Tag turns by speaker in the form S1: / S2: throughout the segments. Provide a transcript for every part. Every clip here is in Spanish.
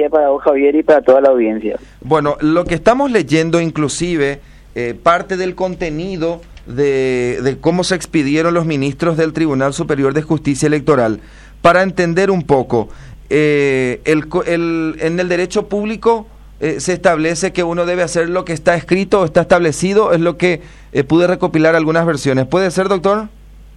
S1: día para vos, Javier, y para toda la audiencia.
S2: Bueno, lo que estamos leyendo inclusive, parte del contenido de cómo se expidieron los ministros del Tribunal Superior de Justicia Electoral, para entender un poco, en el derecho público se establece que uno debe hacer lo que está escrito o está establecido, es lo que pude recopilar algunas versiones. ¿Puede ser, doctor?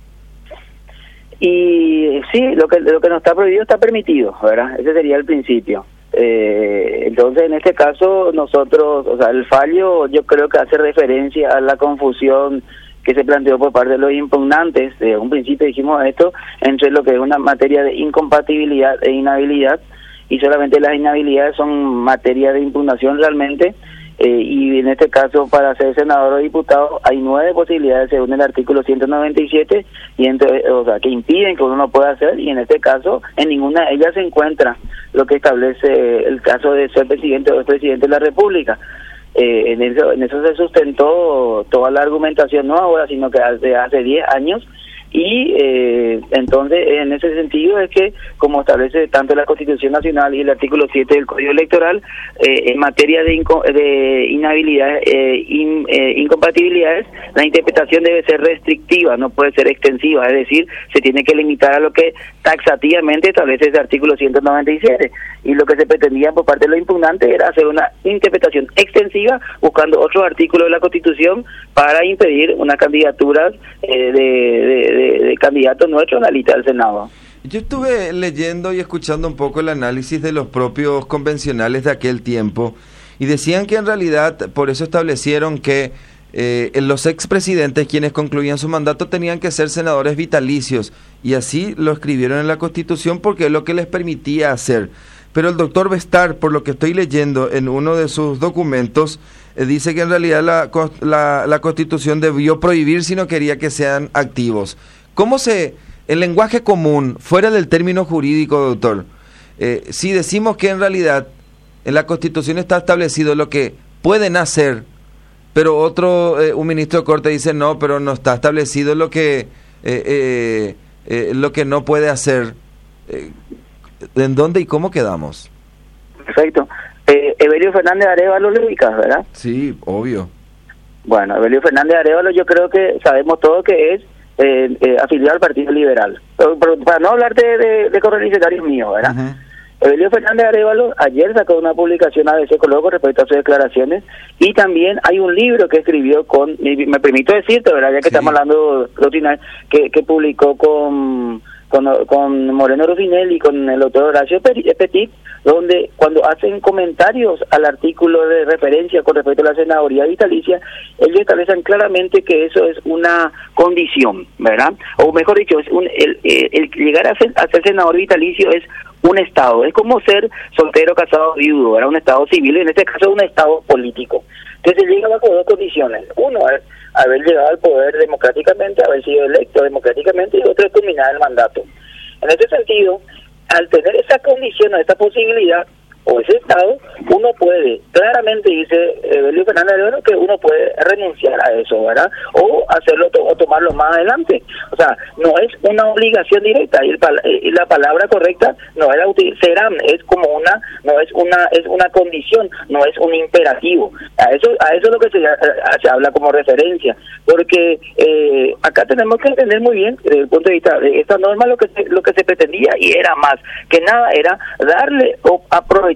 S1: Y sí, lo que no está prohibido está permitido, ¿verdad? Ese sería el principio. Entonces, en este caso, nosotros, o sea, el fallo yo creo que hace referencia a la confusión que se planteó por parte de los impugnantes. De un principio dijimos esto, entre lo que es una materia de incompatibilidad e inhabilidad, y solamente las inhabilidades son materia de impugnación realmente, y en este caso para ser senador o diputado hay 9 posibilidades según el artículo 197, y entonces, o sea, que impiden que uno no pueda hacer, y en este caso en ninguna de ellas se encuentra lo que establece el caso de ser presidente o expresidente de la República. En eso se sustentó toda la argumentación, no ahora, sino que hace 10 años, y entonces en ese sentido es que, como establece tanto la Constitución Nacional y el artículo 7 del Código Electoral, en materia de inhabilidades, incompatibilidades, la interpretación debe ser restrictiva, no puede ser extensiva, es decir, se tiene que limitar a lo que taxativamente establece ese artículo 197, y lo que se pretendía por parte de los impugnantes era hacer una interpretación extensiva buscando otros artículos de la Constitución para impedir una candidatura de candidatos nuestros en la lista del Senado.
S2: Yo estuve leyendo y escuchando un poco el análisis de los propios convencionales de aquel tiempo, y decían que en realidad por eso establecieron que los expresidentes, quienes concluían su mandato, tenían que ser senadores vitalicios, y así lo escribieron en la Constitución porque es lo que les permitía hacer. Pero el doctor Bestar, por lo que estoy leyendo en uno de sus documentos, dice que en realidad la Constitución debió prohibir si no quería que sean activos. ¿Cómo en lenguaje común, fuera del término jurídico, doctor, si decimos que en realidad en la Constitución está establecido lo que pueden hacer, pero un ministro de Corte dice no, pero no está establecido lo que no puede hacer, ¿en dónde y cómo quedamos?
S1: Perfecto. Evelio Fernández Arévalo le ubicas, ¿verdad?
S2: Sí, obvio.
S1: Bueno, Evelio Fernández Arévalo, yo creo que sabemos todos que es afiliado al Partido Liberal. Pero para no hablarte de correligionarios míos, ¿verdad? Uh-huh. Evelio Fernández Arévalo ayer sacó una publicación a ABC con respecto a sus declaraciones, y también hay un libro que escribió me permito decirte, ¿verdad? Ya que estamos hablando que publicó con Moreno Rufinel y con el doctor Horacio Petit, donde cuando hacen comentarios al artículo de referencia con respecto a la senaduría vitalicia, ellos establecen claramente que eso es una condición, ¿verdad? O mejor dicho, el llegar a ser senador vitalicio es un estado, es como ser soltero, casado, viudo, era un estado civil, y en este caso un estado político. Entonces llega bajo 2 condiciones: uno es haber llegado al poder democráticamente, haber sido electo democráticamente, y otro es culminar el mandato. En ese sentido, al tener esa condición o esa posibilidad o ese estado, uno puede, claramente dice Evelio Fernández Arévalo, que uno puede renunciar a eso, ¿verdad? O hacerlo o tomarlo más adelante. O sea, no es una obligación directa, y la palabra correcta no es es como es una condición, no es un imperativo. A eso es lo que se habla como referencia, porque acá tenemos que entender muy bien desde el punto de vista de esta norma lo que se pretendía, y era más que nada era darle o aprovechar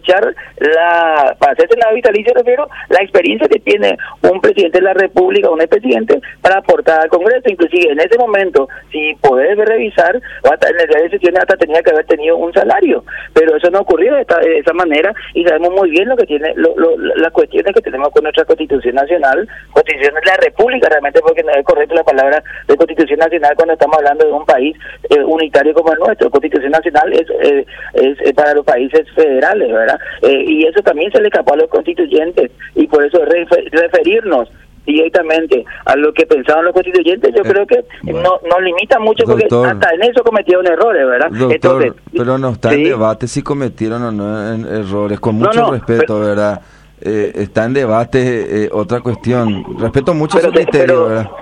S1: para hacer senador vitalicio, refiero la experiencia que tiene un presidente de la República, un expresidente, para aportar al Congreso. Inclusive en ese momento, si podés revisar, en el día de sesiones hasta tenía que haber tenido un salario, pero eso no ocurrió de esa manera, y sabemos muy bien lo que tiene las cuestiones que tenemos con nuestra Constitución Nacional, Constitución de la República, realmente, porque no es correcto la palabra de Constitución Nacional cuando estamos hablando de un país unitario como el nuestro. Constitución Nacional es para los países federales, ¿verdad? Y eso también se le escapó a los constituyentes, y por eso referirnos directamente a lo que pensaban los constituyentes, yo creo que no limita mucho, doctor, porque hasta en eso cometieron errores, ¿verdad?
S2: Doctor, entonces, pero no está en debate si cometieron o no errores, con mucho respeto, ¿verdad? Está en debate otra cuestión. Respeto mucho su criterio, ¿verdad?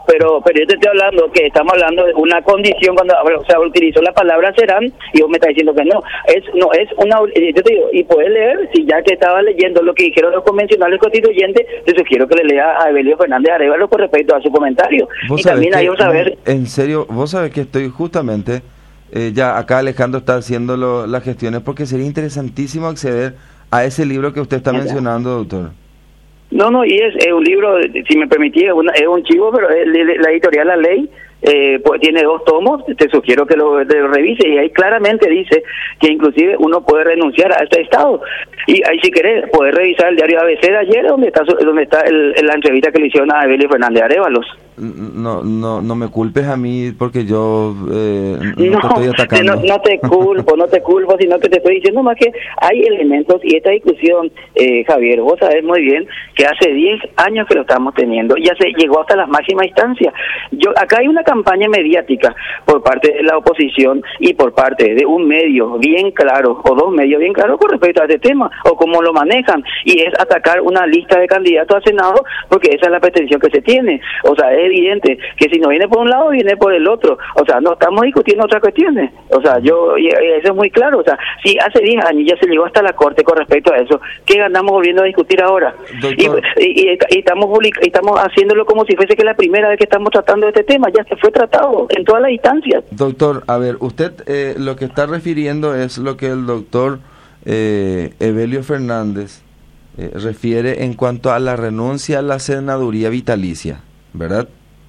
S1: pero yo te estoy hablando que estamos hablando de una condición cuando utilizó la palabra serán y vos me estás diciendo que no es una, yo te digo, y puedes leer, si ya que estaba leyendo lo que dijeron los convencionales constituyentes, te sugiero que le lea a Evelio Fernández Arévalo con respecto a su comentario. Y también hay un saber...
S2: En serio, vos sabés que estoy justamente, ya acá Alejandro está haciendo las gestiones, porque sería interesantísimo acceder a ese libro que usted está mencionando, doctor.
S1: No, y es un libro, si me permitís, es un chivo, pero la editorial La Ley pues tiene 2 tomos, te sugiero que lo revise, y ahí claramente dice que inclusive uno puede renunciar a este estado. Y ahí, si querés, puedes revisar el diario ABC de ayer, donde está la entrevista que le hicieron a Evelio Fernández Arévalos.
S2: No me culpes a mí, porque yo no te estoy atacando.
S1: No te culpo, sino que te estoy diciendo más que hay elementos, y esta discusión, Javier, vos sabés muy bien que hace 10 años que lo estamos teniendo, ya se llegó hasta las máximas instancias. Acá hay una campaña mediática por parte de la oposición y por parte de un medio bien claro, o 2 medios bien claros con respecto a este tema, o cómo lo manejan, y es atacar una lista de candidatos a Senado, porque esa es la pretensión que se tiene. O sea, es evidente que si no viene por un lado, viene por el otro. O sea, no estamos discutiendo otras cuestiones. O sea, y eso es muy claro. O sea, si hace 10 años ya se llegó hasta la Corte con respecto a eso, ¿qué ganamos volviendo a discutir ahora? Y estamos haciéndolo como si fuese que la primera vez que estamos tratando este tema. Ya se fue tratado en todas las instancias.
S2: Doctor, a ver, usted lo que está refiriendo es lo que el doctor Evelio Fernández refiere en cuanto a la renuncia a la senaduría vitalicia, ¿verdad?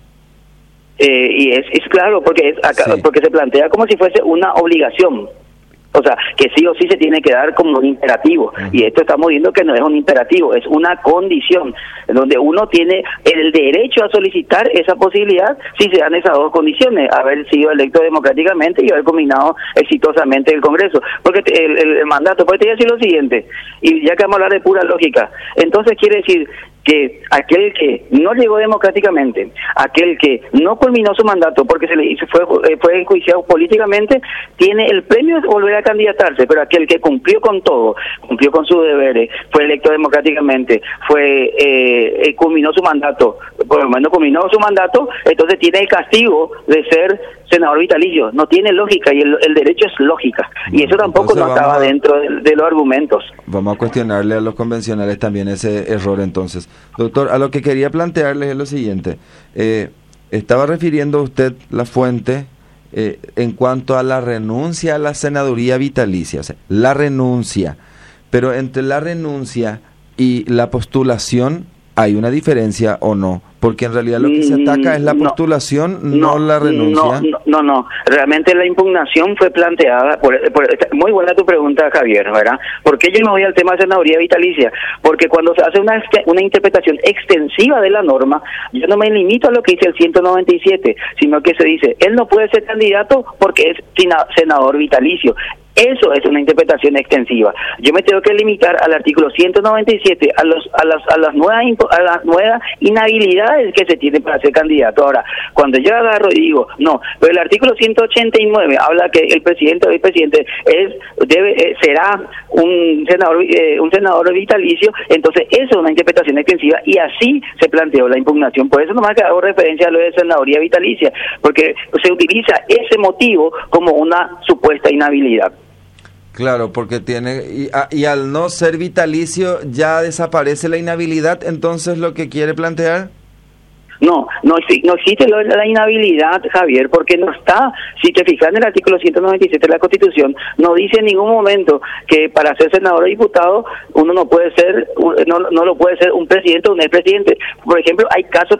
S1: Y es claro, porque porque se plantea como si fuese una obligación. O sea, que sí o sí se tiene que dar como un imperativo. Y esto estamos viendo que no es un imperativo, es una condición, donde uno tiene el derecho a solicitar esa posibilidad si se dan esas 2 condiciones: haber sido electo democráticamente y haber combinado exitosamente el Congreso. Porque el mandato, pues te voy a decir lo siguiente, y ya que vamos a hablar de pura lógica, entonces quiere decir que aquel que no llegó democráticamente, aquel que no culminó su mandato porque fue enjuiciado políticamente, tiene el premio de volver a candidatarse, pero aquel que cumplió con todo, cumplió con sus deberes, fue electo democráticamente, culminó su mandato, por lo menos culminó su mandato, entonces tiene el castigo de ser senador vitalicio. No tiene lógica, y el derecho es lógica, y eso tampoco no estaba dentro de los argumentos.
S2: Vamos a cuestionarle a los convencionales también ese error entonces. Doctor, a lo que quería plantearles es lo siguiente. Estaba refiriendo usted la fuente en cuanto a la renuncia a la senaduría vitalicia, o sea, la renuncia, pero entre la renuncia y la postulación ¿hay una diferencia o no? Porque en realidad lo que se ataca es la postulación, no la renuncia.
S1: No. Realmente la impugnación fue planteada muy buena tu pregunta, Javier, ¿verdad? ¿Por qué yo me voy al tema de senaduría vitalicia? Porque cuando se hace una interpretación extensiva de la norma, yo no me limito a lo que dice el 197, sino que se dice, él no puede ser candidato porque es senador vitalicio. Eso es una interpretación extensiva. Yo me tengo que limitar al artículo 197, a las nuevas inhabilidades que se tienen para ser candidato. Ahora, cuando yo agarro y digo, no, pero el artículo 189 habla que el presidente o el presidente será un senador vitalicio, entonces eso es una interpretación extensiva, y así se planteó la impugnación. Por eso nomás que hago referencia a lo de senaduría vitalicia, porque se utiliza ese motivo como una supuesta inhabilidad.
S2: Claro, porque y al no ser vitalicio ya desaparece la inhabilidad, entonces lo que quiere plantear.
S1: No existe la inhabilidad, Javier, porque no está, si te fijas en el artículo 197 de la Constitución, no dice en ningún momento que para ser senador o diputado uno no puede ser, no lo puede ser un presidente o un expresidente. Por ejemplo, hay casos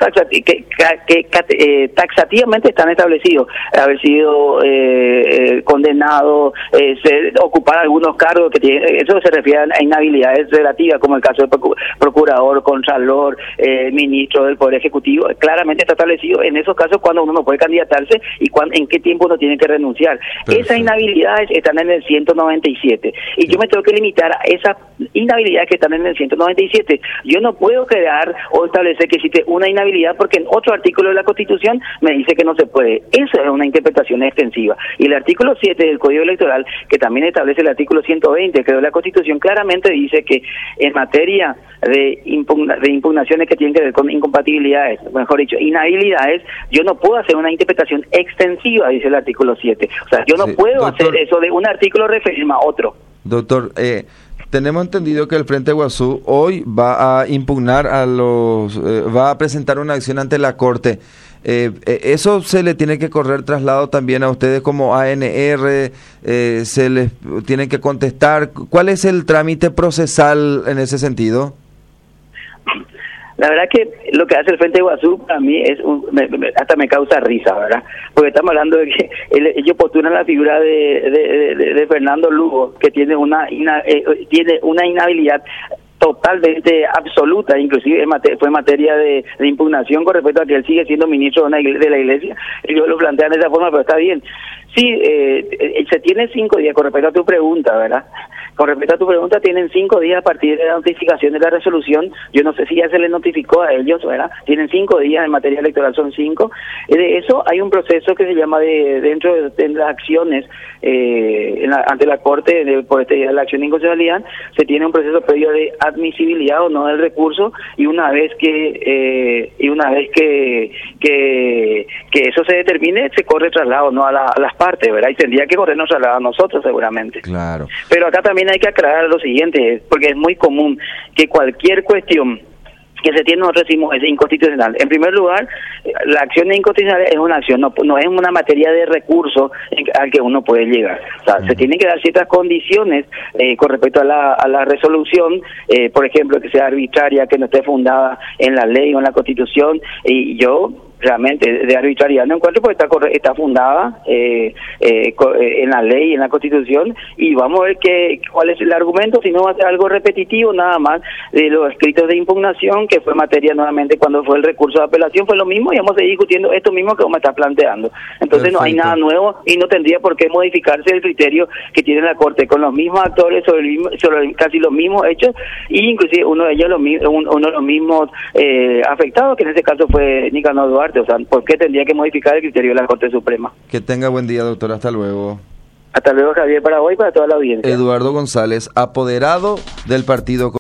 S1: que taxativamente están establecidos: haber sido condenado, ocupar algunos cargos que tiene, eso se refiere a inhabilidades relativas, como el caso de procurador, contralor, ministro del Poder Ejecutivo. Claramente está establecido en esos casos cuando uno no puede candidatarse y en qué tiempo uno tiene que renunciar. Perfecto. Esas inhabilidades están en el 197 y yo me tengo que limitar a esas inhabilidades que están en el 197. Yo no puedo crear o establecer que existe una inhabilidad porque en otro artículo de la Constitución me dice que no se puede. Eso es una interpretación extensiva. Y el artículo 7 del Código Electoral, que también establece el artículo 120 que de la Constitución, claramente dice que en materia de impugnaciones que tienen que ver con incompatibilidades, mejor dicho, inhabilidades, yo no puedo hacer una interpretación extensiva, dice el artículo 7. O sea, yo no puedo hacer eso de un artículo referirme a otro.
S2: Doctor, tenemos entendido que el Frente Guazú hoy va a impugnar va a presentar una acción ante la Corte. Eso se le tiene que correr traslado también a ustedes como ANR, se les tienen que contestar. ¿Cuál es el trámite procesal en ese sentido?
S1: La verdad que lo que hace el Frente Guazú a mí es hasta me causa risa, ¿verdad? Porque estamos hablando de que ellos postulan la figura de Fernando Lugo, que tiene una inhabilidad totalmente absoluta, inclusive fue materia de impugnación con respecto a que él sigue siendo ministro de la Iglesia. Ellos lo plantean de esa forma, pero está bien. Sí, se tiene 5 días con respecto a tu pregunta, ¿verdad? Con respecto a tu pregunta, tienen 5 días a partir de la notificación de la resolución. Yo no sé si ya se les notificó a ellos, ¿verdad? Tienen 5 días, en materia electoral son 5. De eso hay un proceso que se llama dentro de las acciones ante la Corte por la acción de inconstitucionalidad, se tiene un proceso previo de admisibilidad o no del recurso, y una vez que eso se determine, se corre traslado no a las partes, ¿verdad? Y tendría que corrernos traslado a nosotros seguramente.
S2: Claro.
S1: Pero acá también hay que aclarar lo siguiente, porque es muy común que cualquier cuestión que se tiene, nosotros decimos, es inconstitucional. En primer lugar, la acción de inconstitucionalidad es una acción, no es una materia de recurso al que uno puede llegar. O sea, se tienen que dar ciertas condiciones con respecto a la resolución, por ejemplo, que sea arbitraria, que no esté fundada en la ley o en la Constitución, y yo realmente de arbitrariedad no encuentro, porque está fundada en la ley y en la Constitución, y vamos a ver cuál es el argumento, si no va a ser algo repetitivo nada más de los escritos de impugnación, que fue materia nuevamente cuando fue el recurso de apelación, fue lo mismo, y vamos a seguir discutiendo esto mismo que vos me estás planteando. Entonces Perfecto. No hay nada nuevo y no tendría por qué modificarse el criterio que tiene la Corte, con los mismos actores sobre casi los mismos hechos, y inclusive uno de ellos uno de los mismos afectados, que en este caso fue Nicanor Duarte. O sea, ¿por qué tendría que modificar el criterio de la Corte Suprema?
S2: Que tenga buen día, doctor. Hasta luego.
S1: Hasta luego, Javier, para hoy y para toda la audiencia.
S2: Eduardo González, apoderado del partido